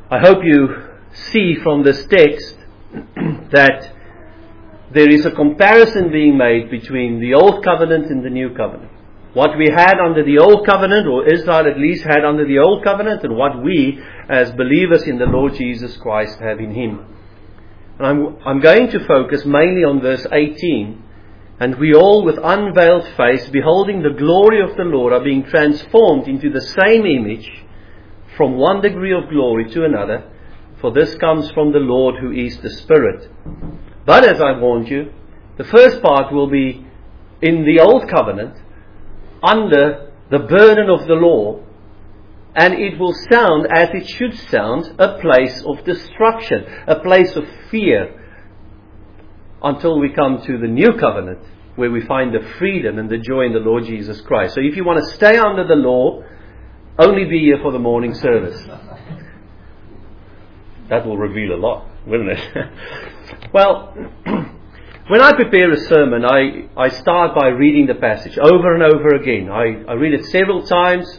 I hope you see from this text that there is a comparison being made between the Old Covenant and the New Covenant. What we had under the Old Covenant, or Israel at least had under the Old Covenant, and what we as believers in the Lord Jesus Christ have in Him. And I'm going to focus mainly on verse 18. And we all, with unveiled face, beholding the glory of the Lord, are being transformed into the same image from one degree of glory to another. For this comes from the Lord, who is the Spirit. But as I warned you, the first part will be in the Old Covenant, under the burden of the law, and it will sound as it should sound, a place of destruction, a place of fear, until we come to the New Covenant, where we find the freedom and the joy in the Lord Jesus Christ. So if you want to stay under the law, only be here for the morning service. That will reveal a lot, wouldn't it? Well, when I prepare a sermon, I start by reading the passage over and over again. I read it several times.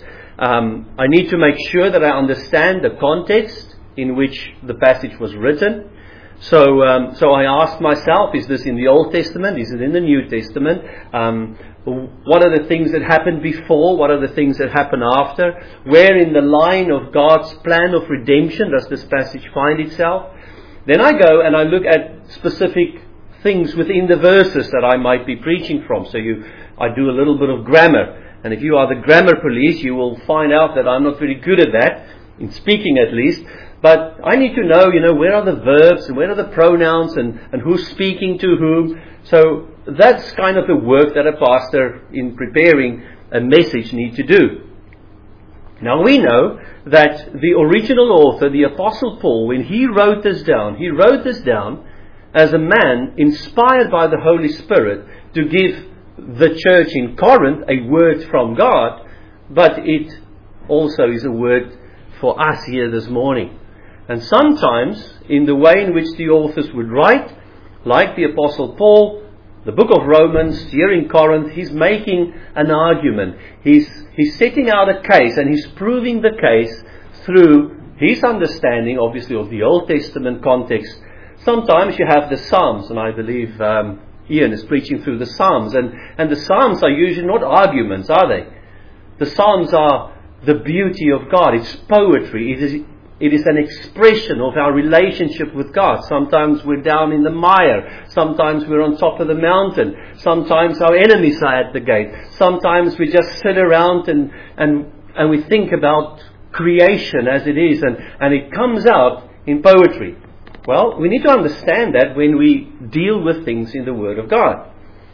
I need to make sure that I understand the context in which the passage was written. So I ask myself, is this in the Old Testament? Is it in the New Testament? What are the things that happened before? What are the things that happen after? Where in the line of God's plan of redemption does this passage find itself? Then I go and I look at specific things within the verses that I might be preaching from. So I do a little bit of grammar. And if you are the grammar police, you will find out that I'm not very good at that, in speaking at least. But I need to know, where are the verbs and where are the pronouns and who's speaking to whom. So that's kind of the work that a pastor in preparing a message need to do. Now we know that the original author, the Apostle Paul, when he wrote this down as a man inspired by the Holy Spirit to give the church in Corinth a word from God, but it also is a word for us here this morning. And sometimes, in the way in which the authors would write, like the Apostle Paul, the book of Romans, here in Corinth, he's making an argument. He's setting out a case, and he's proving the case through his understanding, obviously, of the Old Testament context. Sometimes you have the Psalms, and I believe Ian is preaching through the Psalms. And the Psalms are usually not arguments, are they? The Psalms are the beauty of God. It's poetry. It is an expression of our relationship with God. Sometimes we're down in the mire. Sometimes we're on top of the mountain. Sometimes our enemies are at the gate. Sometimes we just sit around and we think about creation as it is. And it comes out in poetry. Well, we need to understand that when we deal with things in the Word of God.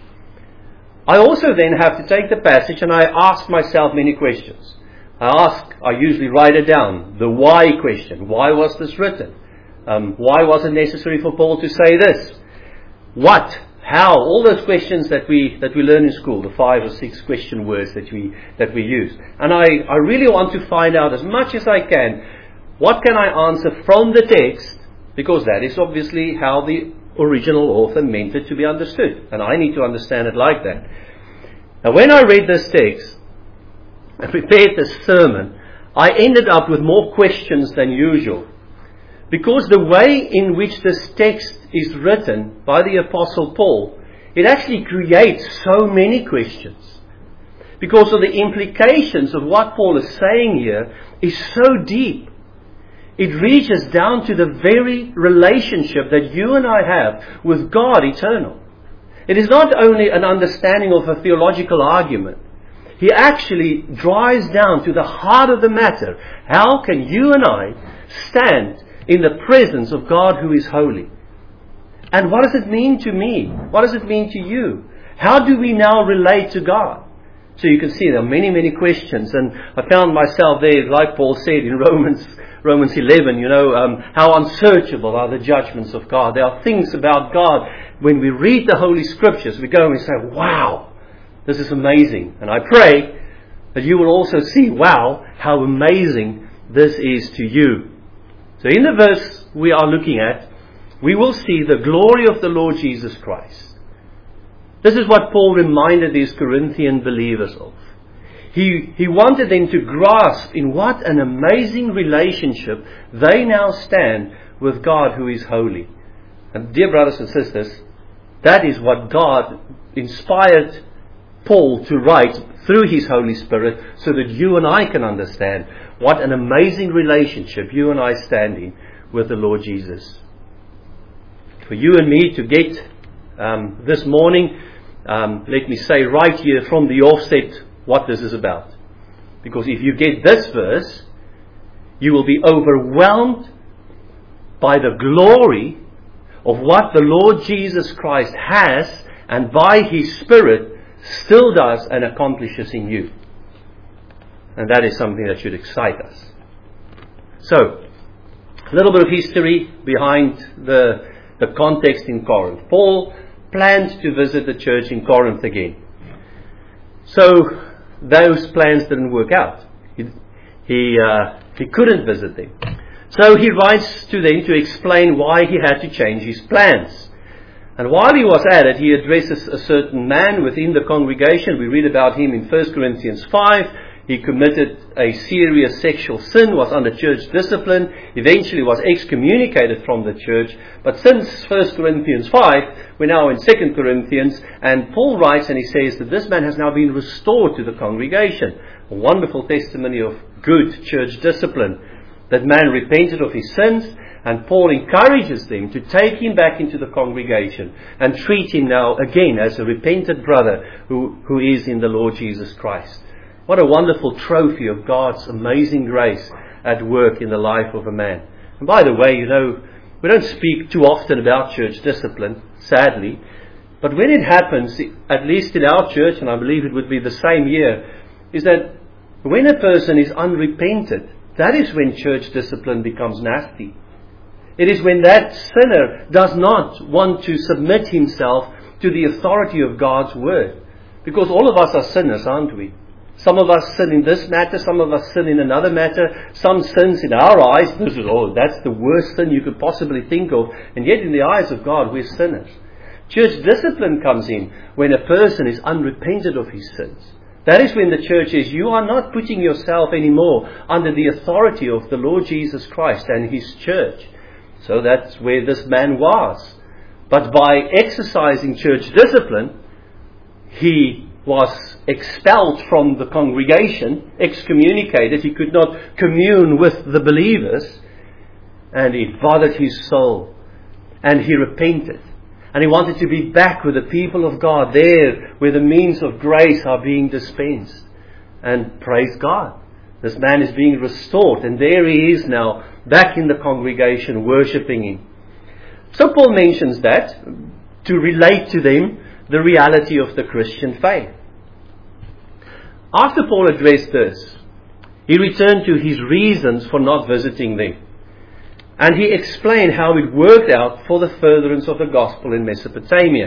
I also then have to take the passage and I ask myself many questions. I usually write it down. The why question. Why was this written? Why was it necessary for Paul to say this? What? How? All those questions that we learn in school, the 5 or 6 question words that we use. And I really want to find out as much as I can, what can I answer from the text, because that is obviously how the original author meant it to be understood. And I need to understand it like that. Now when I read this text, I prepared this sermon, I ended up with more questions than usual. Because the way in which this text is written by the Apostle Paul, it actually creates so many questions. Because of the implications of what Paul is saying here is so deep. It reaches down to the very relationship that you and I have with God eternal. It is not only an understanding of a theological argument. He actually drives down to the heart of the matter. How can you and I stand in the presence of God who is holy? And what does it mean to me? What does it mean to you? How do we now relate to God? So you can see there are many, many questions. And I found myself there, like Paul said in Romans 11, how unsearchable are the judgments of God. There are things about God, when we read the Holy Scriptures, we go and we say, wow, this is amazing. And I pray that you will also see, wow, how amazing this is to you. So in the verse we are looking at, we will see the glory of the Lord Jesus Christ. This is what Paul reminded these Corinthian believers of. He wanted them to grasp in what an amazing relationship they now stand with God who is holy. And dear brothers and sisters, that is what God inspired Paul to write through His Holy Spirit, so that you and I can understand what an amazing relationship you and I stand in with the Lord Jesus. For you and me to get this morning, let me say right here from the offset what this is about. Because if you get this verse, you will be overwhelmed by the glory of what the Lord Jesus Christ has, and by His Spirit still does and accomplishes in you. And that is something that should excite us. So, a little bit of history behind the context in Corinth. Paul planned to visit the church in Corinth again. So, those plans didn't work out. He couldn't visit them. So he writes to them to explain why he had to change his plans. And while he was at it, he addresses a certain man within the congregation. We read about him in 1 Corinthians 5. He committed a serious sexual sin, was under church discipline, eventually was excommunicated from the church. But since 1 Corinthians 5, we're now in 2 Corinthians, and Paul writes and he says that this man has now been restored to the congregation. A wonderful testimony of good church discipline. That man repented of his sins, and Paul encourages them to take him back into the congregation and treat him now again as a repentant brother who is in the Lord Jesus Christ. What a wonderful trophy of God's amazing grace at work in the life of a man. And by the way, we don't speak too often about church discipline, sadly. But when it happens, at least in our church, and I believe it would be the same here, is that when a person is unrepentant, that is when church discipline becomes nasty. It is when that sinner does not want to submit himself to the authority of God's word. Because all of us are sinners, aren't we? Some of us sin in this matter, some of us sin in another matter. Some sins in our eyes, that's the worst sin you could possibly think of. And yet in the eyes of God, we're sinners. Church discipline comes in when a person is unrepentant of his sins. That is when the church says, you are not putting yourself anymore under the authority of the Lord Jesus Christ and His church. So that's where this man was. But by exercising church discipline, he was expelled from the congregation, excommunicated. He could not commune with the believers, and it bothered his soul. And he repented. And he wanted to be back with the people of God, there where the means of grace are being dispensed. And praise God, this man is being restored, and there he is now, back in the congregation, worshipping Him. So Paul mentions that to relate to them the reality of the Christian faith. After Paul addressed this, he returned to his reasons for not visiting them. And he explained how it worked out for the furtherance of the gospel in Macedonia.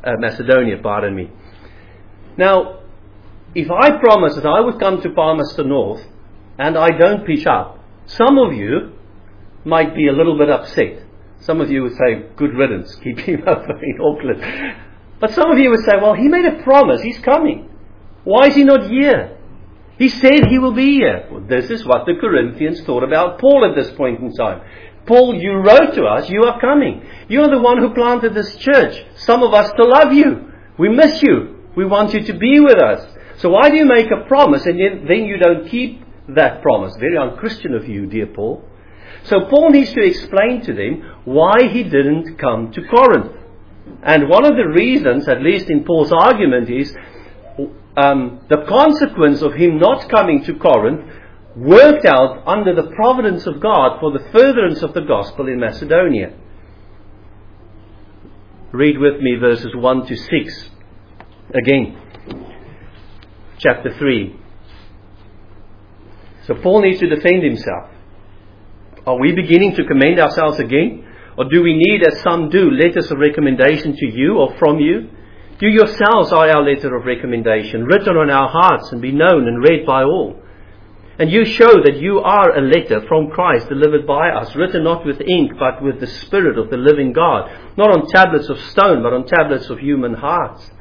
Now, if I promise that I would come to Palmerston North and I don't pitch up, some of you might be a little bit upset. Some of you would say, good riddance, keep him over in Auckland. But some of you would say, well, he made a promise, he's coming. Why is he not here? He said he will be here. Well, this is what the Corinthians thought about Paul at this point in time. Paul, you wrote to us, you are coming. You're the one who planted this church. Some of us still love you. We miss you. We want you to be with us. So why do you make a promise and then you don't keep that promise? Very unchristian of you, dear Paul. So Paul needs to explain to them why he didn't come to Corinth. And one of the reasons, at least in Paul's argument, is the consequence of him not coming to Corinth worked out under the providence of God for the furtherance of the gospel in Macedonia. Read with me verses 1 to 6. Again, chapter 3. So Paul needs to defend himself. Are we beginning to commend ourselves again? Or do we need, as some do, letters of recommendation to you or from you? You yourselves are our letter of recommendation, written on our hearts and be known and read by all. And you show that you are a letter from Christ delivered by us, written not with ink, but with the Spirit of the living God, not on tablets of stone, but on tablets of human hearts.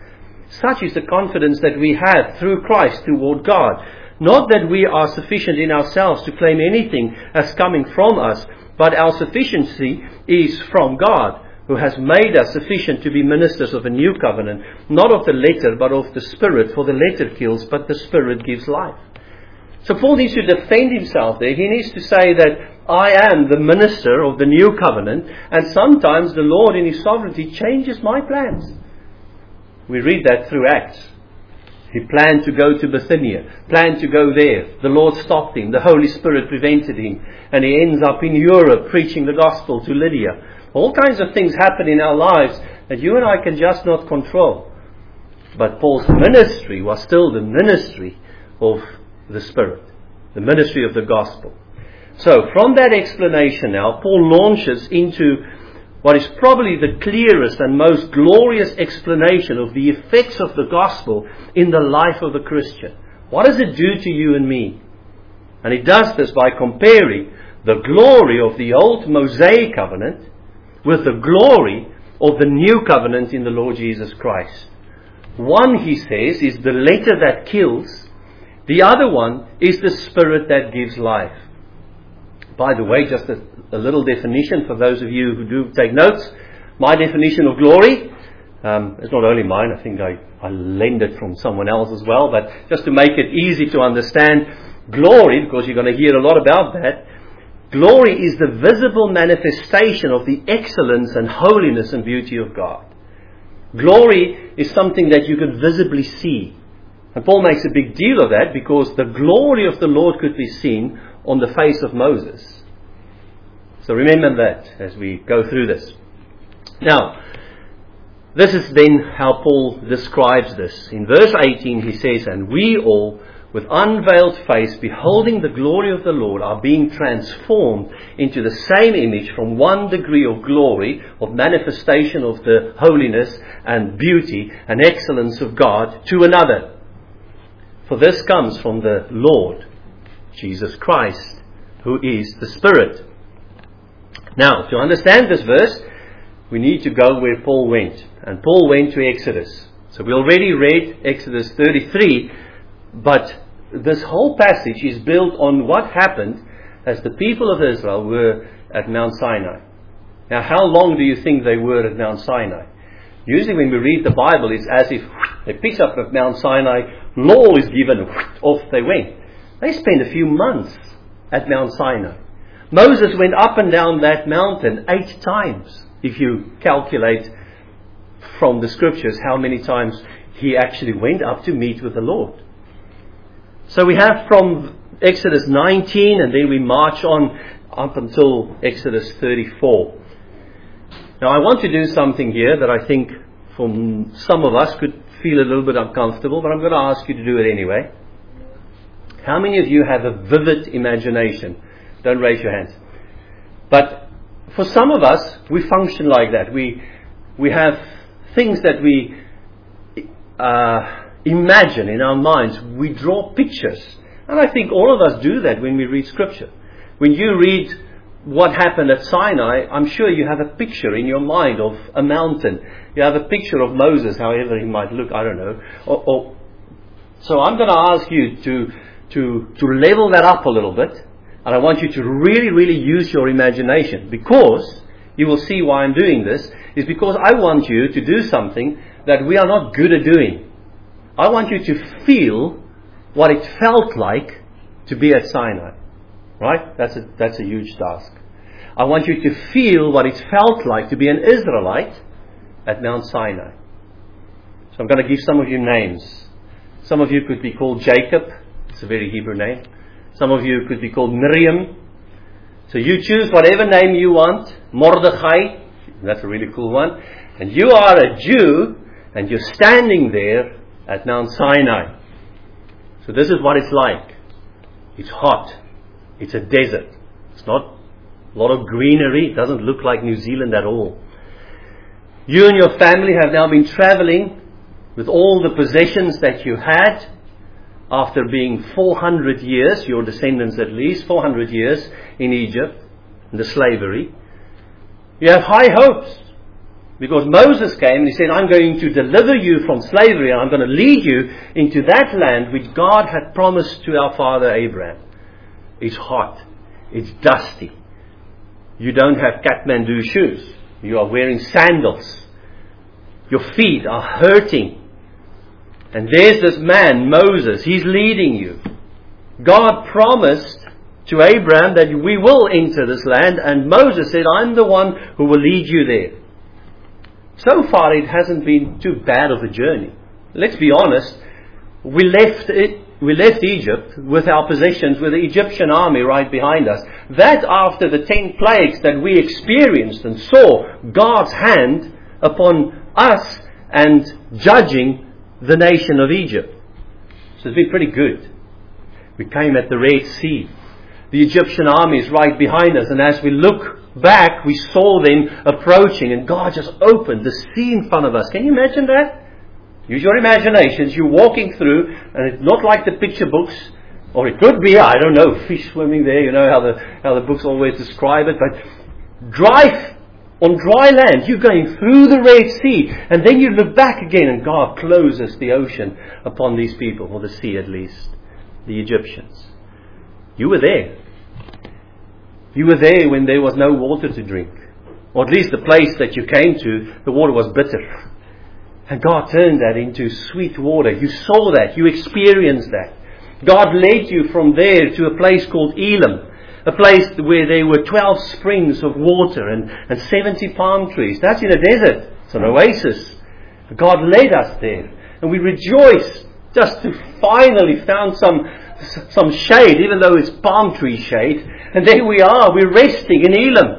Such is the confidence that we have through Christ toward God. Not that we are sufficient in ourselves to claim anything as coming from us, but our sufficiency is from God, who has made us sufficient to be ministers of a new covenant, not of the letter, but of the Spirit. For the letter kills, but the Spirit gives life. So Paul needs to defend himself there. He needs to say that I am the minister of the new covenant, and sometimes the Lord in His sovereignty changes my plans. We read that through Acts. He planned to go to Bithynia, planned to go there. The Lord stopped him. The Holy Spirit prevented him. And he ends up in Europe preaching the gospel to Lydia. All kinds of things happen in our lives that you and I can just not control. But Paul's ministry was still the ministry of the Spirit, the ministry of the gospel. So from that explanation now, Paul launches into what is probably the clearest and most glorious explanation of the effects of the gospel in the life of the Christian. What does it do to you and me? And he does this by comparing the glory of the old Mosaic covenant with the glory of the new covenant in the Lord Jesus Christ. One, he says, is the letter that kills. The other one is the Spirit that gives life. By the way, just a little definition for those of you who do take notes. My definition of glory, it's not only mine, I think I lend it from someone else as well, but just to make it easy to understand, glory, because you're going to hear a lot about that, glory is the visible manifestation of the excellence and holiness and beauty of God. Glory is something that you can visibly see. And Paul makes a big deal of that because the glory of the Lord could be seen on the face of Moses. So remember that as we go through this. Now, this is then how Paul describes this. In verse 18 he says, "And we all, with unveiled face, beholding the glory of the Lord, are being transformed into the same image from one degree of glory, of manifestation of the holiness and beauty and excellence of God, to another. For this comes from the Lord, Jesus Christ, who is the Spirit." Now, to understand this verse, we need to go where Paul went. And Paul went to Exodus. So we already read Exodus 33, but this whole passage is built on what happened as the people of Israel were at Mount Sinai. Now, how long do you think they were at Mount Sinai? Usually when we read the Bible, it's as if they picked up at Mount Sinai, law is given, off they went. They spent a few months at Mount Sinai. Moses went up and down that mountain 8 times, if you calculate from the scriptures how many times he actually went up to meet with the Lord. So we have from Exodus 19, and then we march on up until Exodus 34. Now I want to do something here that I think for some of us could feel a little bit uncomfortable, but I'm going to ask you to do it anyway. How many of you have a vivid imagination? Don't raise your hands. But for some of us, we function like that. We have things that we imagine in our minds. We draw pictures. And I think all of us do that when we read Scripture. When you read what happened at Sinai, I'm sure you have a picture in your mind of a mountain. You have a picture of Moses, however he might look, I don't know. So I'm going to ask you to level that up a little bit. And I want you to really, really use your imagination, because you will see why I'm doing this, is because I want you to do something that we are not good at doing. I want you to feel what it felt like to be at Sinai. Right? That's a huge task. I want you to feel what it felt like to be an Israelite at Mount Sinai. So I'm going to give some of you names. Some of you could be called Jacob. It's a very Hebrew name. Some of you could be called Miriam. So you choose whatever name you want. Mordechai. That's a really cool one. And you are a Jew, and you're standing there at Mount Sinai. So this is what it's like. It's hot. It's a desert. It's not a lot of greenery. It doesn't look like New Zealand at all. You and your family have now been traveling with all the possessions that you had after being 400 years, your descendants at least, 400 years in Egypt, in the slavery. You have high hopes. Because Moses came and he said, I'm going to deliver you from slavery and I'm going to lead you into that land which God had promised to our father Abraham. It's hot. It's dusty. You don't have Kathmandu shoes. You are wearing sandals. Your feet are hurting. And there's this man, Moses. He's leading you. God promised to Abraham that we will enter this land, and Moses said, I'm the one who will lead you there. So far it hasn't been too bad of a journey. Let's be honest, we left Egypt with our possessions, with the Egyptian army right behind us. That after the 10 plagues that we experienced and saw God's hand upon us and judging the nation of Egypt. So it's been pretty good. We came at the Red Sea. The Egyptian army is right behind us, and as we look back, we saw them approaching, and God just opened the sea in front of us. Can you imagine that? Use your imaginations. You're walking through, and it's not like the picture books, or it could be, I don't know, fish swimming there. You know how the books always describe it. But on dry land, you're going through the Red Sea, and then you look back again, and God closes the ocean upon these people, or the sea at least, the Egyptians. You were there. You were there when there was no water to drink. Or at least the place that you came to, the water was bitter. And God turned that into sweet water. You saw that. You experienced that. God led you from there to a place called Elim. A place where there were 12 springs of water and 70 palm trees. That's in a desert. It's an oasis. God led us there. And we rejoiced just to finally found some shade, even though it's palm tree shade. And there we are, we're resting in Elim.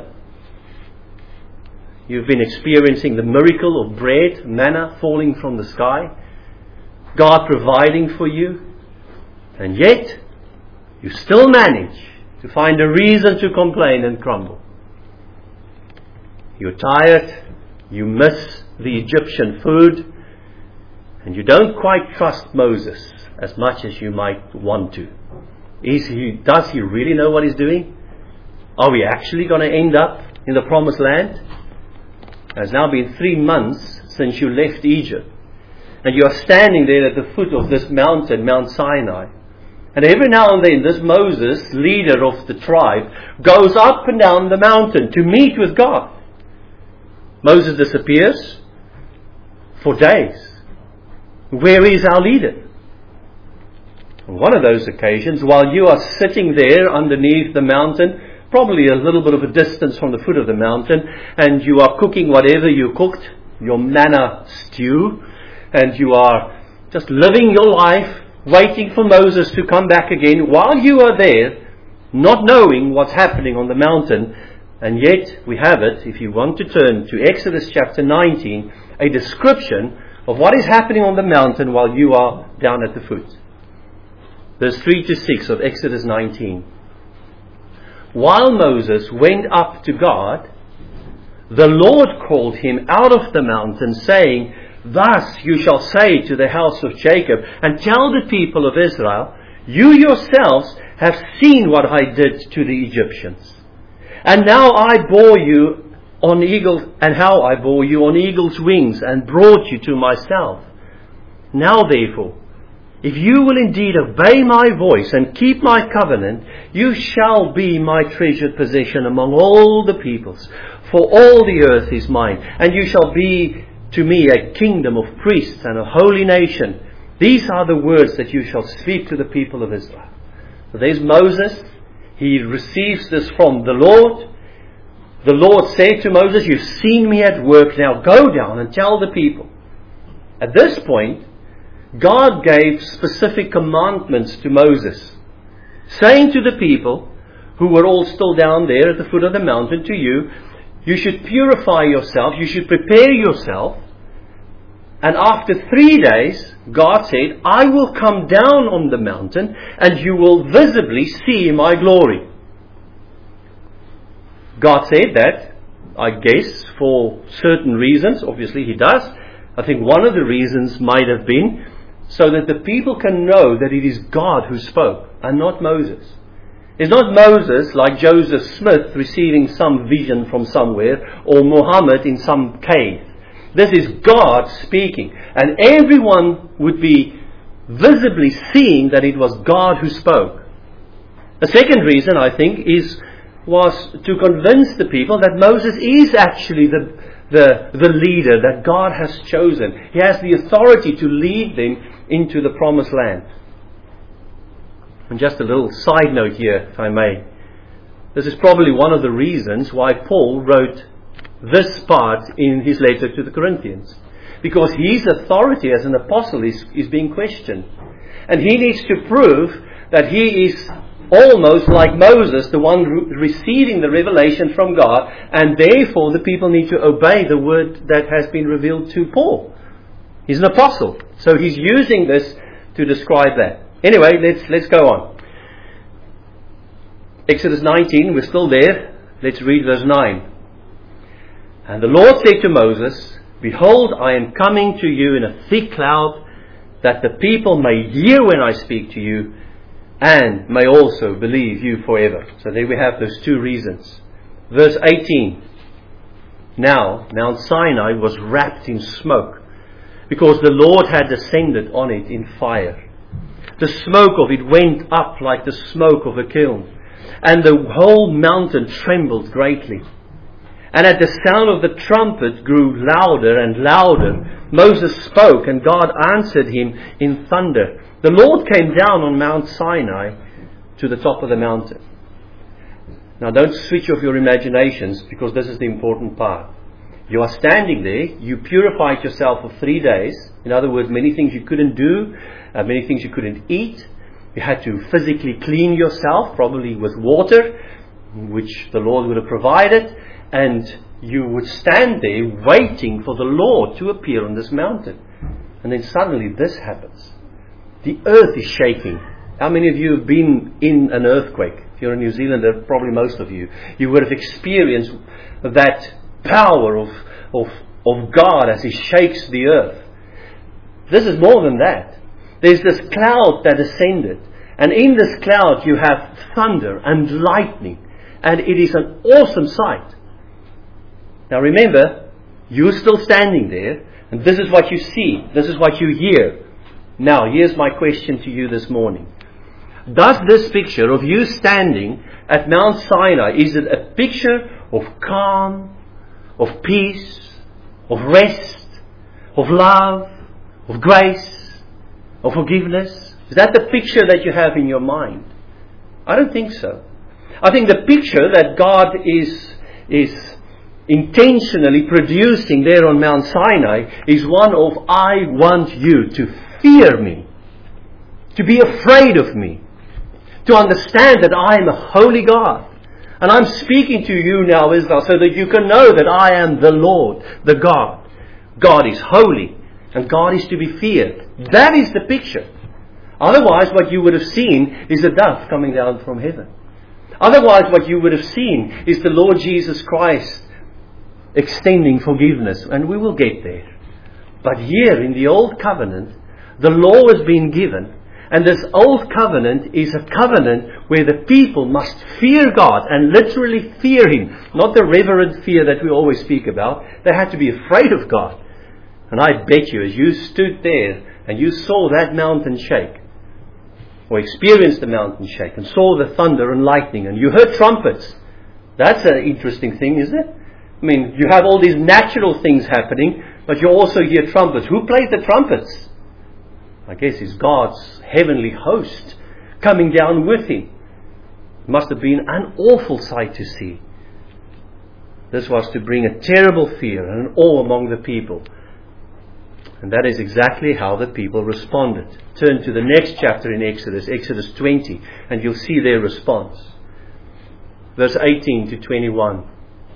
You've been experiencing the miracle of bread, manna falling from the sky, God providing for you, and yet you still manage to find a reason to complain and grumble. You're tired, you miss the Egyptian food, and you don't quite trust Moses as much as you might want to. Does he really know what he's doing? Are we actually going to end up in the promised land? It has now been 3 months since you left Egypt. And you are standing there at the foot of this mountain, Mount Sinai. And every now and then this Moses, leader of the tribe, goes up and down the mountain to meet with God. Moses disappears for days. Where is our leader? On one of those occasions, while you are sitting there underneath the mountain, probably a little bit of a distance from the foot of the mountain, and you are cooking whatever you cooked, your manna stew, and you are just living your life, waiting for Moses to come back again, while you are there, not knowing what's happening on the mountain. And yet we have it, if you want to turn to Exodus chapter 19, a description of what is happening on the mountain while you are down at the foot. Verse 3 to 6 of Exodus 19. While Moses went up to God, the Lord called him out of the mountain, saying, Thus you shall say to the house of Jacob, and tell the people of Israel, You yourselves have seen what I did to the Egyptians. And now I bore you on eagles, and how I bore you on eagle's wings, and brought you to myself. Now therefore, if you will indeed obey my voice and keep my covenant, you shall be my treasured possession among all the peoples. For all the earth is mine, and you shall be to me a kingdom of priests and a holy nation. These are the words that you shall speak to the people of Israel. So there's Moses. He receives this from the Lord. The Lord said to Moses, You've seen me at work, now go down and tell the people. At this point, God gave specific commandments to Moses, saying to the people, who were all still down there at the foot of the mountain, to you, you should purify yourself, you should prepare yourself, and after 3 days, God said, I will come down on the mountain, and you will visibly see my glory. God said that, I guess, for certain reasons. Obviously He does. I think one of the reasons might have been so that the people can know that it is God who spoke and not Moses. It's not Moses like Joseph Smith receiving some vision from somewhere, or Muhammad in some cave. This is God speaking. And everyone would be visibly seeing that it was God who spoke. The second reason, I think, was to convince the people that Moses is actually the leader that God has chosen. He has the authority to lead them into the promised land. And just a little side note here, if I may. This is probably one of the reasons why Paul wrote this part in his letter to the Corinthians. Because his authority as an apostle is being questioned. And he needs to prove that he is almost like Moses, the one receiving the revelation from God, and therefore the people need to obey the word that has been revealed to Paul. He's an apostle, so he's using this to describe that. Anyway, let's go on. Exodus 19, we're still there. Let's read verse 9. And the Lord said to Moses, Behold, I am coming to you in a thick cloud, that the people may hear when I speak to you, and may also believe you forever. So there we have those two reasons. Verse 18. Now, Mount Sinai was wrapped in smoke, because the Lord had descended on it in fire. The smoke of it went up like the smoke of a kiln, and the whole mountain trembled greatly. And at the sound of the trumpet grew louder and louder. Moses spoke, and God answered him in thunder. The Lord came down on Mount Sinai to the top of the mountain. Now don't switch off your imaginations, because this is the important part. You are standing there, you purified yourself for 3 days. In other words, many things you couldn't do, many things you couldn't eat. You had to physically clean yourself, probably with water, which the Lord would have provided. And you would stand there waiting for the Lord to appear on this mountain. And then suddenly this happens. The earth is shaking. How many of you have been in an earthquake? If you're a New Zealander, probably most of you. You would have experienced that power of God as He shakes the earth. This is more than that. There's this cloud that ascended. And in this cloud you have thunder and lightning. And it is an awesome sight. Now remember, you're still standing there, and this is what you see, this is what you hear. Now, here's my question to you this morning. Does this picture of you standing at Mount Sinai, is it a picture of calm, of peace, of rest, of love, of grace, of forgiveness? Is that the picture that you have in your mind? I don't think so. I think the picture that God is intentionally producing there on Mount Sinai is one of, I want you to fear me, to be afraid of me, to understand that I am a holy God. And I'm speaking to you now, Israel, so that you can know that I am the Lord, the God. God is holy, and God is to be feared. That is the picture. Otherwise, what you would have seen is a dove coming down from heaven. Otherwise, what you would have seen is the Lord Jesus Christ extending forgiveness, and we will get there. But here in the Old Covenant, the law has been given, and this Old Covenant is a covenant where the people must fear God and literally fear Him. Not the reverent fear that we always speak about. They had to be afraid of God. And I bet you, as you stood there and you saw that mountain shake, or experienced the mountain shake, and saw the thunder and lightning, and you heard trumpets. That's an interesting thing, isn't it? I mean, you have all these natural things happening, but you also hear trumpets. Who plays the trumpets? I guess it's God's heavenly host coming down with Him. It must have been an awful sight to see. This was to bring a terrible fear and an awe among the people. And that is exactly how the people responded. Turn to the next chapter in Exodus, Exodus 20, and you'll see their response. Verse 18 to 21.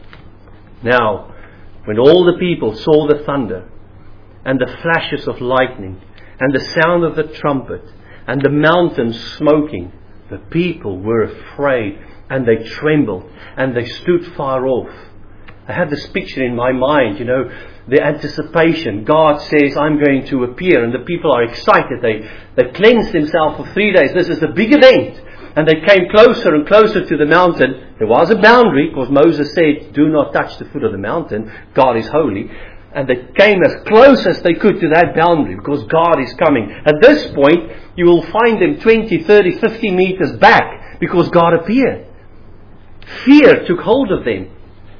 Now, when all the people saw the thunder, and the flashes of lightning, and the sound of the trumpet, and the mountain smoking, the people were afraid, and they trembled, and they stood far off. I have this picture in my mind, the anticipation. God says, I'm going to appear, and the people are excited. They cleanse themselves for 3 days. This is a big event. and they came closer and closer to the mountain. There was a boundary, because Moses said, do not touch the foot of the mountain. God is holy. And they came as close as they could to that boundary, because God is coming. At this point, you will find them 20, 30, 50 meters back, because God appeared. Fear took hold of them.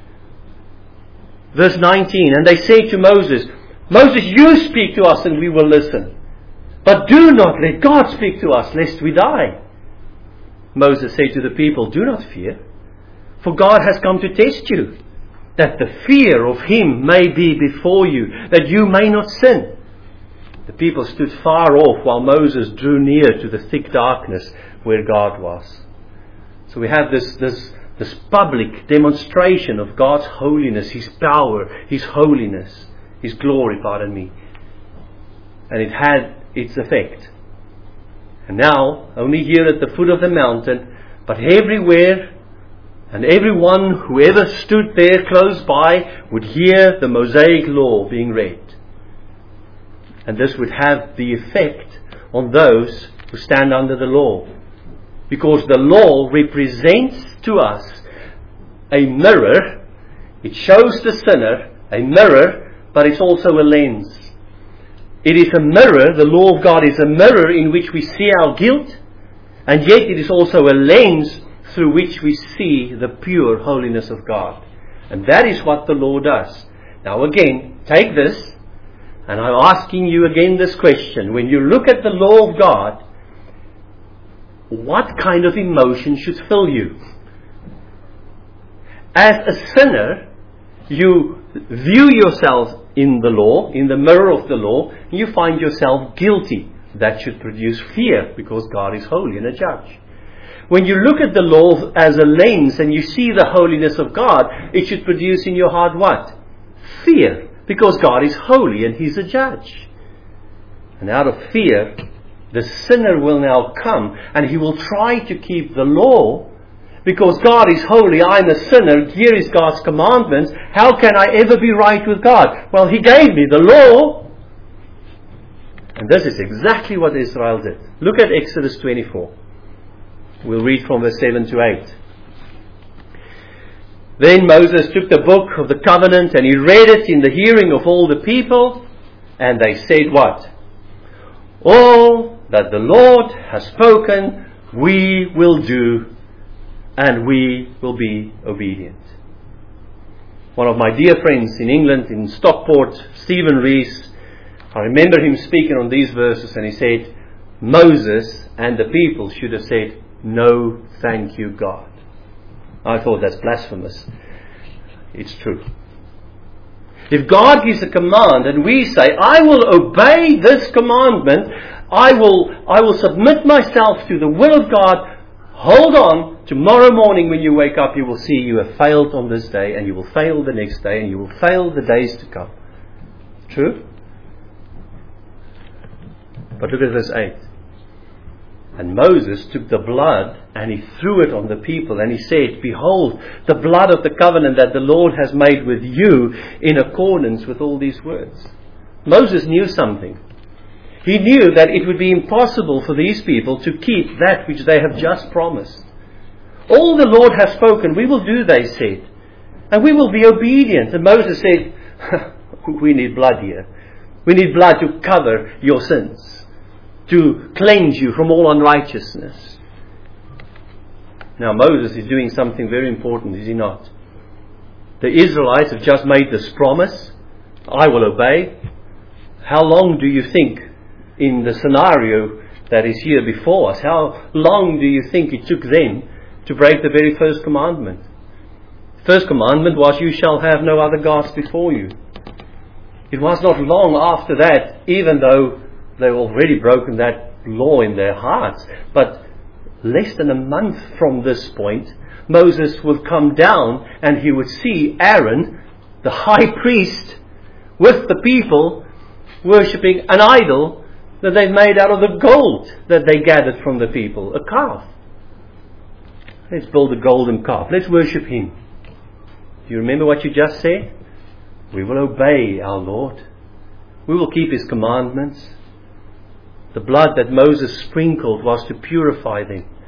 Verse 19, and they said to Moses, Moses, you speak to us and we will listen. But do not let God speak to us, lest we die. Moses said to the people, do not fear, for God has come to test you, that the fear of Him may be before you, that you may not sin. The people stood far off while Moses drew near to the thick darkness where God was. So we have this public demonstration of God's holiness, His power, His holiness, His glory, and it had its effect. And now, only here at the foot of the mountain, but everywhere, and everyone who ever stood there close by would hear the Mosaic law being read. And this would have the effect on those who stand under the law. Because the law represents to us a mirror. It shows the sinner a mirror, but it's also a lens. It is a mirror, the law of God is a mirror in which we see our guilt, and yet it is also a lens through which we see the pure holiness of God. And that is what the law does. Now again, take this, and I'm asking you again this question. When you look at the law of God, what kind of emotion should fill you? As a sinner, you view yourself in the law, in the mirror of the law, and you find yourself guilty. That should produce fear, because God is holy and a judge. When you look at the law as a lens and you see the holiness of God, it should produce in your heart what? Fear, because God is holy and He's a judge. And out of fear, the sinner will now come and he will try to keep the law, because God is holy, I'm a sinner, here is God's commandments, how can I ever be right with God? Well, He gave me the law. And this is exactly what Israel did. Look at Exodus 24. We'll read from verse 7 to 8. Then Moses took the book of the covenant and he read it in the hearing of all the people, and they said what? All that the Lord has spoken, we will do, and we will be obedient. One of my dear friends in England, in Stockport, Stephen Rees, I remember him speaking on these verses, and he said, Moses and the people should have said, no, thank you, God. I thought that's blasphemous. It's true. If God gives a command and we say, I will obey this commandment, I will submit myself to the will of God, hold on, tomorrow morning when you wake up you will see you have failed on this day, and you will fail the next day, and you will fail the days to come. True? But look at verse 8. And Moses took the blood and he threw it on the people, and he said, behold, the blood of the covenant that the Lord has made with you in accordance with all these words. Moses knew something. He knew that it would be impossible for these people to keep that which they have just promised. All the Lord has spoken, we will do, they said. And we will be obedient. And Moses said, we need blood here. We need blood to cover your sins, to cleanse you from all unrighteousness. Now Moses is doing something very important, is he not? The Israelites have just made this promise, I will obey. How long do you think, in the scenario that is here before us, how long do you think it took them to break the very first commandment? First commandment was, you shall have no other gods before you. It was not long after that, even though they've already broken that law in their hearts, but less than a month from this point, Moses would come down and he would see Aaron, the high priest, with the people worshipping an idol that they've made out of the gold that they gathered from the people, a calf. Let's build a golden calf. Let's worship him. Do you remember what you just said? We will obey our Lord. We will keep His commandments. The blood that Moses sprinkled was to purify them.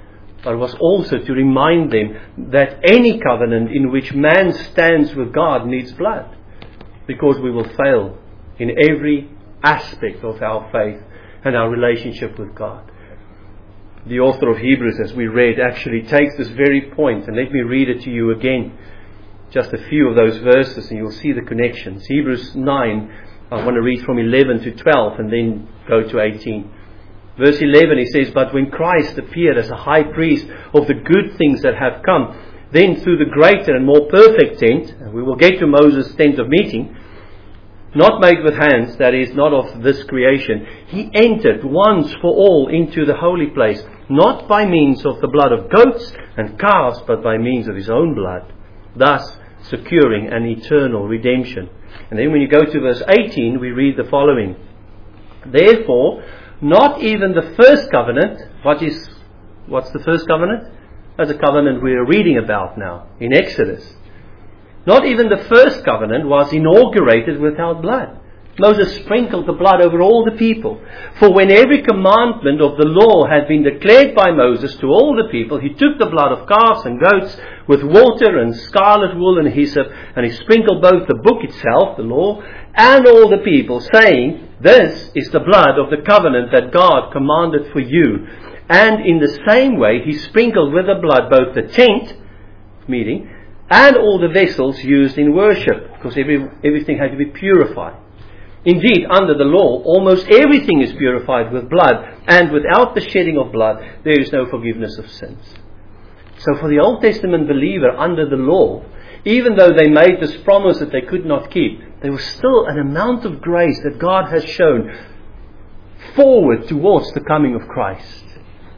but it was also to remind them that any covenant in which man stands with God needs blood, because we will fail in every aspect of our faith and our relationship with God. The author of Hebrews, as we read, actually takes this very point, and let me read it to you again. Just a few of those verses and you'll see the connections. Hebrews 9, I want to read from 11 to 12 and then go to 18. Verse 11, he says, "But when Christ appeared as a high priest of the good things that have come, then through the greater and more perfect tent," and we will get to Moses' tent of meeting, "not made with hands, that is, not of this creation, he entered once for all into the holy place, not by means of the blood of goats and calves, but by means of his own blood, thus securing an eternal redemption." And then when you go to verse 18, we read the following. "Therefore, not even the first covenant," what's the first covenant? That's a covenant we're reading about now in Exodus. "Not even the first covenant was inaugurated without blood. Moses sprinkled the blood over all the people. For when every commandment of the law had been declared by Moses to all the people, he took the blood of calves and goats with water and scarlet wool and hyssop, and he sprinkled both the book itself, the law, and all the people, saying, 'This is the blood of the covenant that God commanded for you.' And in the same way he sprinkled with the blood both the tent, meeting, and all the vessels used in worship, because everything had to be purified. Indeed, under the law, almost everything is purified with blood, and without the shedding of blood, there is no forgiveness of sins." So for the Old Testament believer under the law, even though they made this promise that they could not keep, there was still an amount of grace that God has shown forward towards the coming of Christ.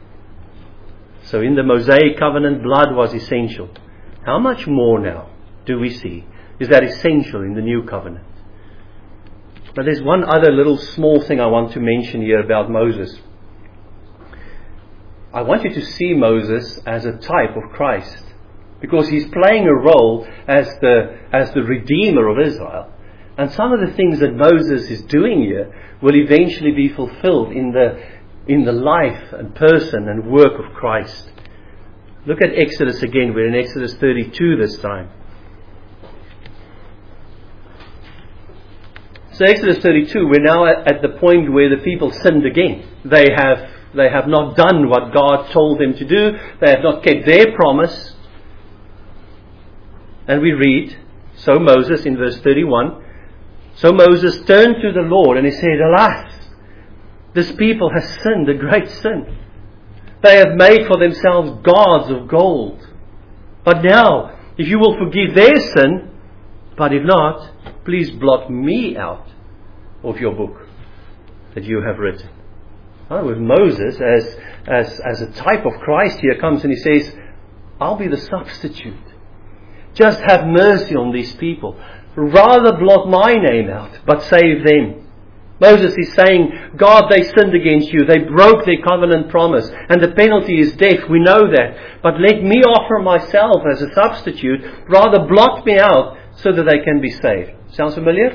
So in the Mosaic covenant, blood was essential. How much more now do we see is that essential in the new covenant? But there's one other little small thing I want to mention here about Moses. I want you to see Moses as a type of Christ, because he's playing a role as the Redeemer of Israel. And some of the things that Moses is doing here will eventually be fulfilled in the life and person and work of Christ. Look at Exodus again. We're in Exodus 32 this time. So Exodus 32, we're now at the point where the people sinned again. They have not done what God told them to do. They have not kept their promise. And we read, so Moses in verse 31, "So Moses turned to the Lord and he said, 'Alas, this people has sinned a great sin. They have made for themselves gods of gold. But now, if you will forgive their sin, but if not, please blot me out of your book that you have written.'" In other words, Moses, as a type of Christ here, comes and he says, "I'll be the substitute. Just have mercy on these people. Rather blot my name out, but save them." Moses is saying, "God, they sinned against you. They broke their covenant promise. And the penalty is death. We know that. But let me offer myself as a substitute. Rather blot me out so that they can be saved." Sounds familiar?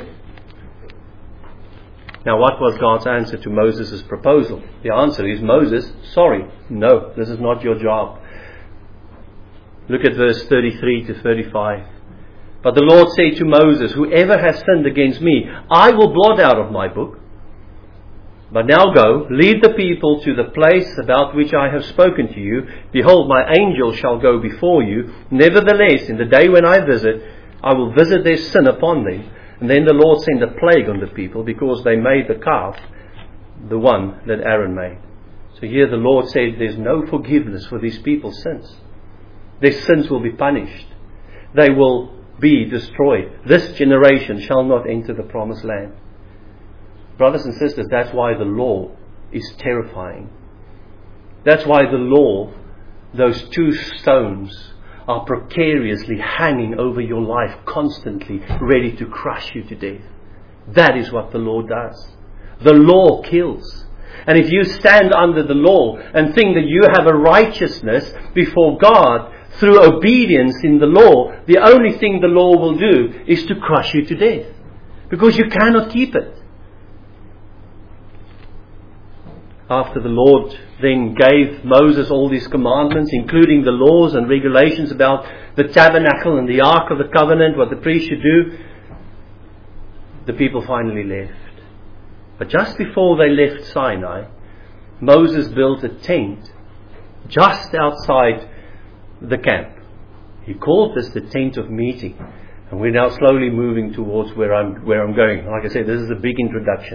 Now, what was God's answer to Moses' proposal? The answer is, Moses, sorry, no, this is not your job. Look at verse 33 to 35. "But the Lord said to Moses, 'Whoever has sinned against me, I will blot out of my book. But now go, lead the people to the place about which I have spoken to you. Behold, my angel shall go before you. Nevertheless, in the day when I visit, I will visit their sin upon them.' And then the Lord sent a plague on the people because they made the calf, the one that Aaron made." So here the Lord said there's no forgiveness for these people's sins. Their sins will be punished. They will be destroyed. This generation shall not enter the promised land. Brothers and sisters, that's why the law is terrifying. That's why the law, those two stones, are precariously hanging over your life constantly, ready to crush you to death. That is what the law does. The law kills. And if you stand under the law and think that you have a righteousness before God through obedience in the law, the only thing the law will do is to crush you to death, because you cannot keep it. after the Lord then gave Moses all these commandments, including the laws and regulations about the tabernacle and the Ark of the Covenant, what the priest should do, the people finally left. But just before they left Sinai, Moses built a tent just outside the camp. He called this the tent of meeting. And we're now slowly moving towards where I'm going. Like I said, this is a big introduction.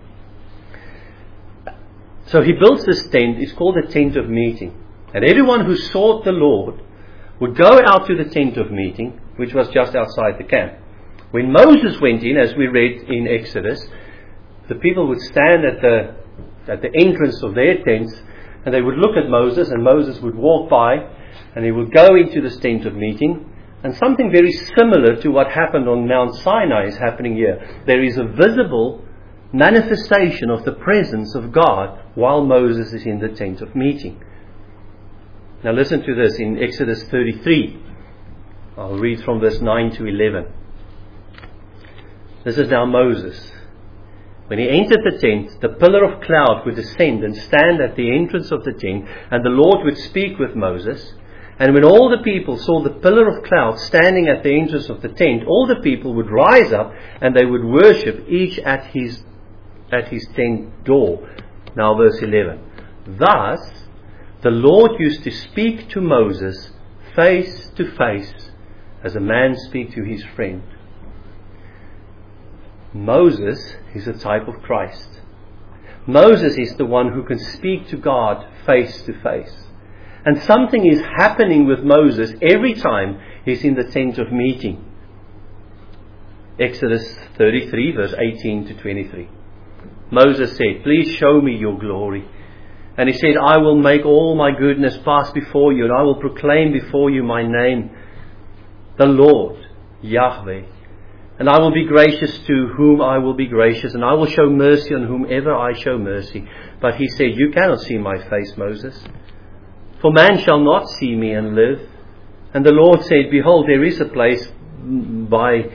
So he built this tent. It's called the tent of meeting. And everyone who sought the Lord would go out to the tent of meeting, which was just outside the camp. When Moses went in, as we read in Exodus, the people would stand at the entrance of their tents, and they would look at Moses, and Moses would walk by, and he would go into this tent of meeting. And something very similar to what happened on Mount Sinai is happening here. There is a visible manifestation of the presence of God while Moses is in the tent of meeting. Now listen to this in Exodus 33. I'll read from verse 9 to 11. This is now Moses. When he entered the tent, the pillar of cloud would descend and stand at the entrance of the tent, and the Lord would speak with Moses. And when all the people saw the pillar of cloud standing at the entrance of the tent, all the people would rise up and they would worship, each at his tent door. Now verse 11. Thus the Lord used to speak to Moses face to face, as a man speaks to his friend. Moses is a type of Christ. Moses is the one who can speak to God face to face. And something is happening with Moses every time he's in the tent of meeting. Exodus 33 verse 18 to 23. Moses said, "Please show me your glory." And he said, "I will make all my goodness pass before you, and I will proclaim before you my name, the Lord, Yahweh. And I will be gracious to whom I will be gracious, and I will show mercy on whomever I show mercy." But he said, "You cannot see my face, Moses. For man shall not see me and live." And the Lord said, "Behold, there is a place by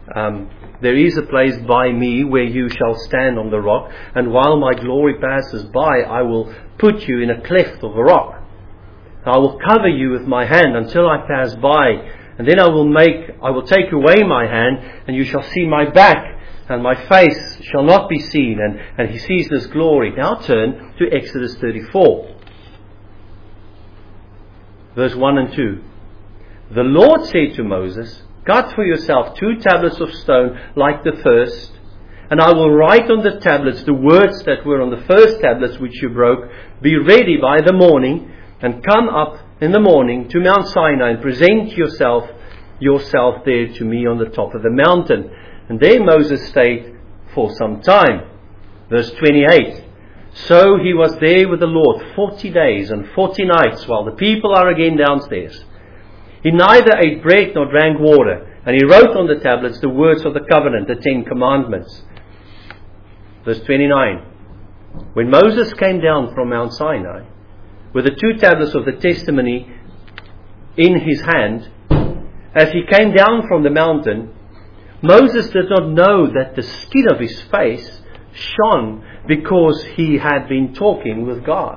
me where you shall stand on the rock. And while my glory passes by, I will put you in a cleft of a rock. I will cover you with my hand until I pass by. And then I will take away my hand, and you shall see my back, and my face shall not be seen." And he sees this glory. Now turn to Exodus 34. Verse 1 and 2. The Lord said to Moses, "Cut for yourself 2 tablets of stone like the first, and I will write on the tablets the words that were on the first tablets which you broke. Be ready by the morning, and come up in the morning to Mount Sinai, and present yourself there to me on the top of the mountain." And there Moses stayed for some time. Verse 28. So he was there with the Lord 40 days and 40 nights, while the people are again downstairs. He neither ate bread nor drank water, and he wrote on the tablets the words of the covenant, the 10 commandments. Verse 29. When Moses came down from Mount Sinai, with the 2 tablets of the testimony in his hand, as he came down from the mountain, Moses did not know that the skin of his face shone, because he had been talking with God.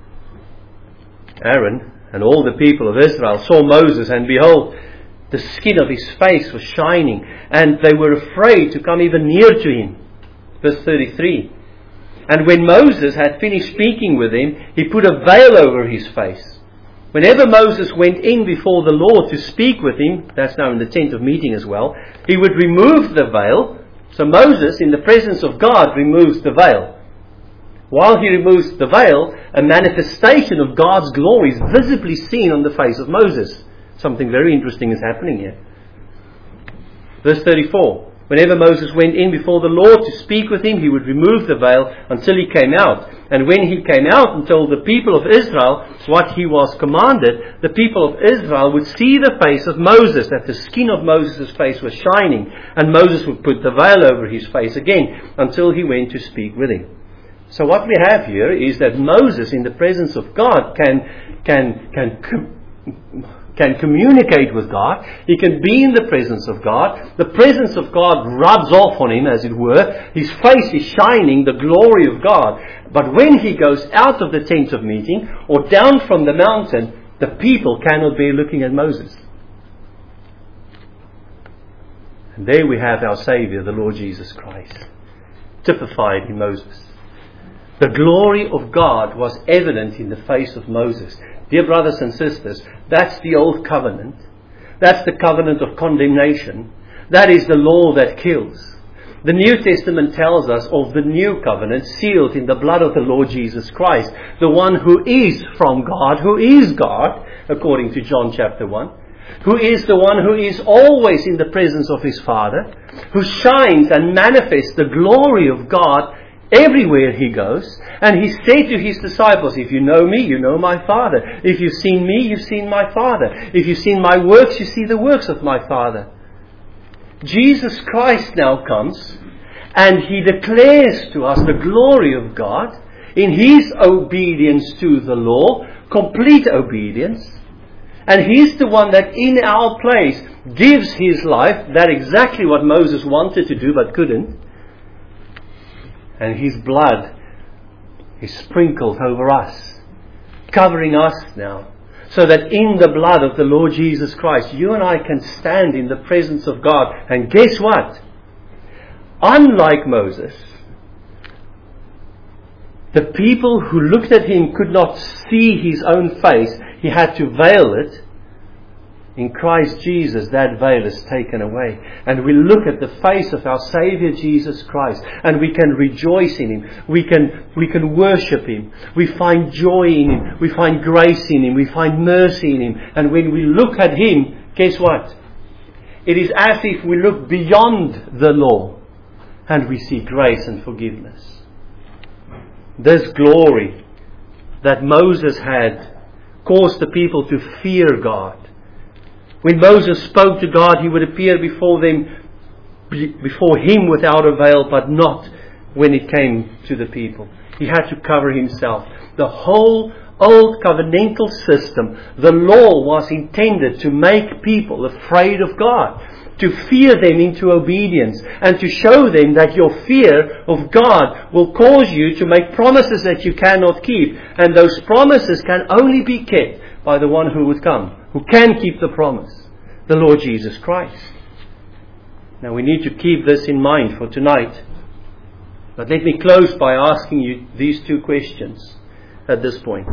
Aaron and all the people of Israel saw Moses, and behold, the skin of his face was shining, and they were afraid to come even near to him. Verse 33. And when Moses had finished speaking with him, he put a veil over his face. Whenever Moses went in before the Lord to speak with him, that's now in the tent of meeting as well, he would remove the veil. So Moses, in the presence of God, removes the veil. While he removes the veil, a manifestation of God's glory is visibly seen on the face of Moses. Something very interesting is happening here. Verse 34. Whenever Moses went in before the Lord to speak with him, he would remove the veil until he came out. And when he came out and told the people of Israel what he was commanded, the people of Israel would see the face of Moses, that the skin of Moses' face was shining. And Moses would put the veil over his face again until he went to speak with him. So what we have here is that Moses, in the presence of God, can can communicate with God. He can be in the presence of God. The presence of God rubs off on him, as it were. His face is shining, the glory of God. But when he goes out of the tent of meeting or down from the mountain, the people cannot bear looking at Moses. And there we have our Saviour, the Lord Jesus Christ, typified in Moses. The glory of God was evident in the face of Moses. Dear brothers and sisters, that's the old covenant. That's the covenant of condemnation. That is the law that kills. The New Testament tells us of the new covenant sealed in the blood of the Lord Jesus Christ, the one who is from God, who is God, according to John chapter 1, who is the one who is always in the presence of his Father, who shines and manifests the glory of God everywhere he goes. And he said to his disciples, if you know me, you know my Father. If you've seen me, you've seen my Father. If you've seen my works, you see the works of my Father. Jesus Christ now comes and he declares to us the glory of God in his obedience to the law, complete obedience. And he's the one that in our place gives his life. That's exactly what Moses wanted to do but couldn't. And his blood is sprinkled over us, covering us now. So that in the blood of the Lord Jesus Christ, you and I can stand in the presence of God. And guess what? Unlike Moses, the people who looked at him could not see his own face. He had to veil it. In Christ Jesus, that veil is taken away. And we look at the face of our Saviour Jesus Christ, and we can rejoice in him. We can worship him. We find joy in him. We find grace in him. We find mercy in him. And when we look at him, guess what? It is as if we look beyond the law and we see grace and forgiveness. This glory that Moses had caused the people to fear God. When Moses spoke to God, he would appear before him without a veil, but not when it came to the people. He had to cover himself. The whole old covenantal system, the law was intended to make people afraid of God, to fear them into obedience, and to show them that your fear of God will cause you to make promises that you cannot keep. And those promises can only be kept by the one who would come, who can keep the promise, the Lord Jesus Christ. Now we need to keep this in mind for tonight. But let me close by asking you these two questions at this point.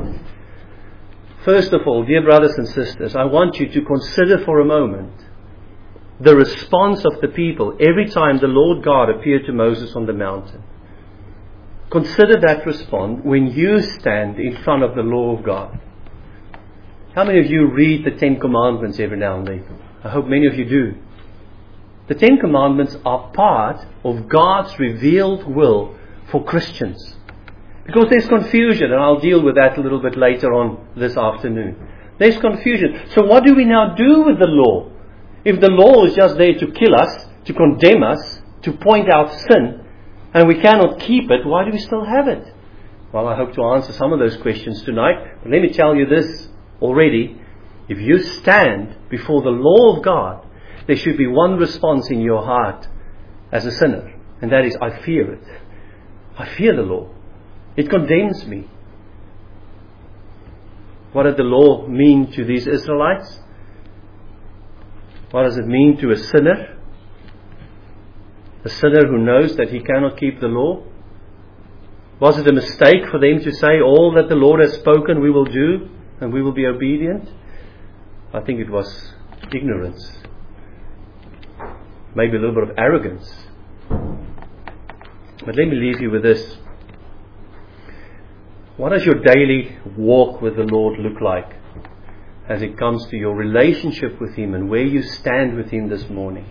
First of all, dear brothers and sisters, I want you to consider for a moment the response of the people every time the Lord God appeared to Moses on the mountain. Consider that response when you stand in front of the law of God. How many of you read the Ten Commandments every now and then? I hope many of you do. The Ten Commandments are part of God's revealed will for Christians. Because there's confusion, and I'll deal with that a little bit later on this afternoon. There's confusion. So what do we now do with the law? If the law is just there to kill us, to condemn us, to point out sin, and we cannot keep it, why do we still have it? Well, I hope to answer some of those questions tonight. But let me tell you this already. If you stand before the law of God, there should be one response in your heart as a sinner. And that is, I fear it. I fear the law. It condemns me. What did the law mean to these Israelites? What does it mean to a sinner? A sinner who knows that he cannot keep the law? Was it a mistake for them to say, all that the Lord has spoken we will do and we will be obedient? I think it was ignorance. Maybe a little bit of arrogance. But let me leave you with this. What does your daily walk with the Lord look like as it comes to your relationship with Him and where you stand with Him this morning?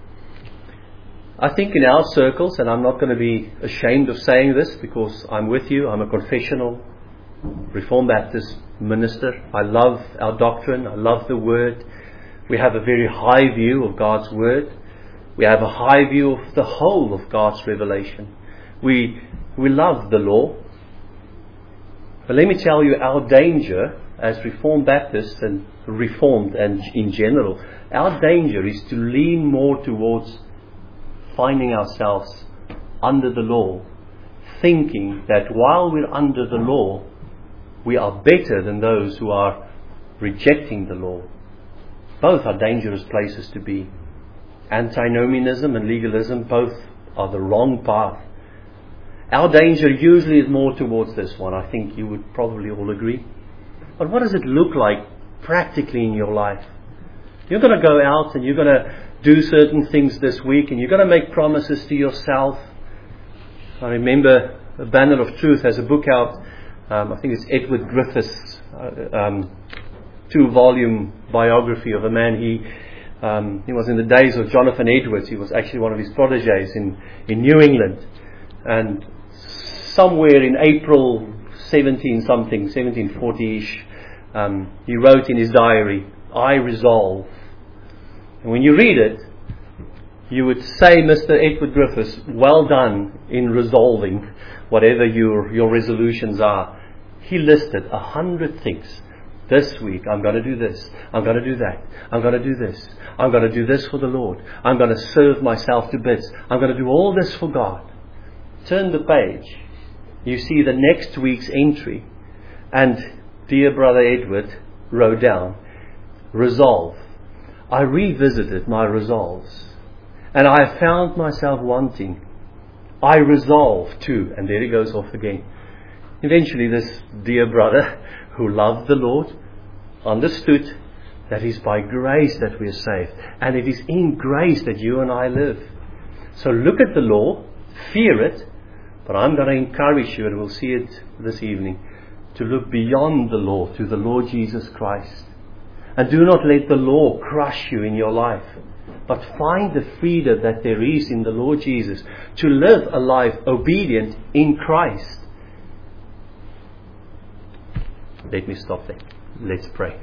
I think in our circles, and I'm not going to be ashamed of saying this because I'm with you, I'm a confessional Reformed Baptist minister. I love our doctrine, I love the Word. We have a very high view of God's Word. We have a high view of the whole of God's revelation. We love the law. But let me tell you, our danger as Reformed Baptists and Reformed and in general, our danger is to lean more towards finding ourselves under the law, thinking that while we're under the law, we are better than those who are rejecting the law. Both are dangerous places to be. Antinomianism and legalism both are the wrong path. Our danger usually is more towards this one. I think you would probably all agree. But what does it look like practically in your life? You're going to go out and you're going to do certain things this week, and you're going to make promises to yourself. I remember A Banner of Truth has a book out. I think it's Edward Griffiths' 2-volume biography of a man. He was in the days of Jonathan Edwards. He was actually one of his protégés in New England. And somewhere in April 1740-ish, he wrote in his diary, "I resolve." And when you read it, you would say, Mr. Edward Griffiths, well done in resolving whatever your resolutions are. He listed 100 things. This week I'm going to do this, I'm going to do that, I'm going to do this, I'm going to do this for the Lord, I'm going to serve myself to bits, I'm going to do all this for God. Turn the page, you see the next week's entry, and dear brother Edward wrote down, resolve. I revisited my resolves, and I found myself wanting. I resolve to, and there he goes off again. Eventually this dear brother who loved the Lord understood that it is by grace that we are saved, and it is in grace that you and I live. So look at the law, fear it, but I'm going to encourage you, and we'll see it this evening, to look beyond the law to the Lord Jesus Christ. And do not let the law crush you in your life, but find the freedom that there is in the Lord Jesus to live a life obedient in Christ. Let me stop there. Let's pray.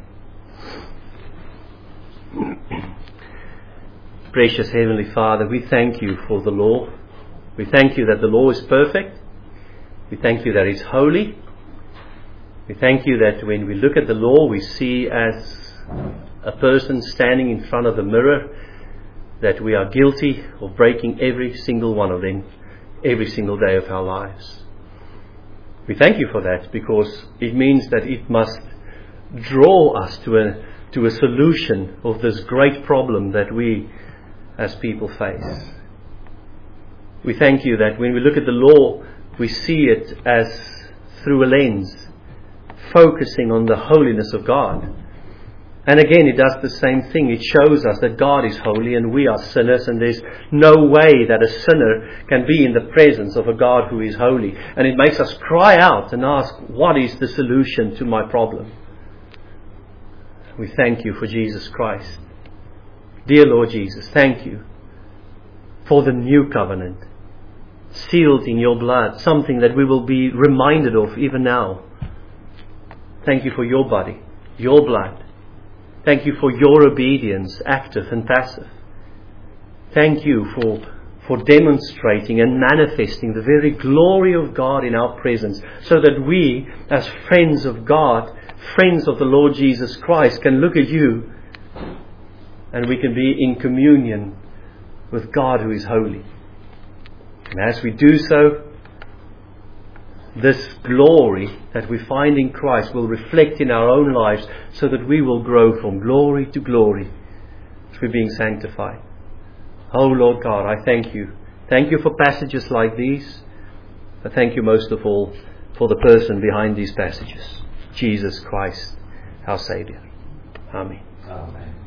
Precious Heavenly Father, we thank you for the law. We thank you that the law is perfect. We thank you that it's holy. We thank you that when we look at the law, we see as a person standing in front of the mirror that we are guilty of breaking every single one of them every single day of our lives. We thank you for that, because it means that it must draw us to a solution of this great problem that we as people face. We thank you that when we look at the law, we see it as through a lens, focusing on the holiness of God. And again, it does the same thing. It shows us that God is holy and we are sinners, and there's no way that a sinner can be in the presence of a God who is holy. And it makes us cry out and ask, what is the solution to my problem? We thank you for Jesus Christ. Dear Lord Jesus, thank you for the new covenant, sealed in your blood, something that we will be reminded of even now. Thank you for your body, your blood. Thank you for your obedience, active and passive. Thank you for demonstrating and manifesting the very glory of God in our presence, so that we, as friends of God, friends of the Lord Jesus Christ, can look at you and we can be in communion with God who is holy. And as we do so, this glory that we find in Christ will reflect in our own lives, so that we will grow from glory to glory as we're being sanctified. Oh Lord God, I thank you. Thank you for passages like these. But thank you most of all for the person behind these passages, Jesus Christ, our Saviour. Amen. Amen.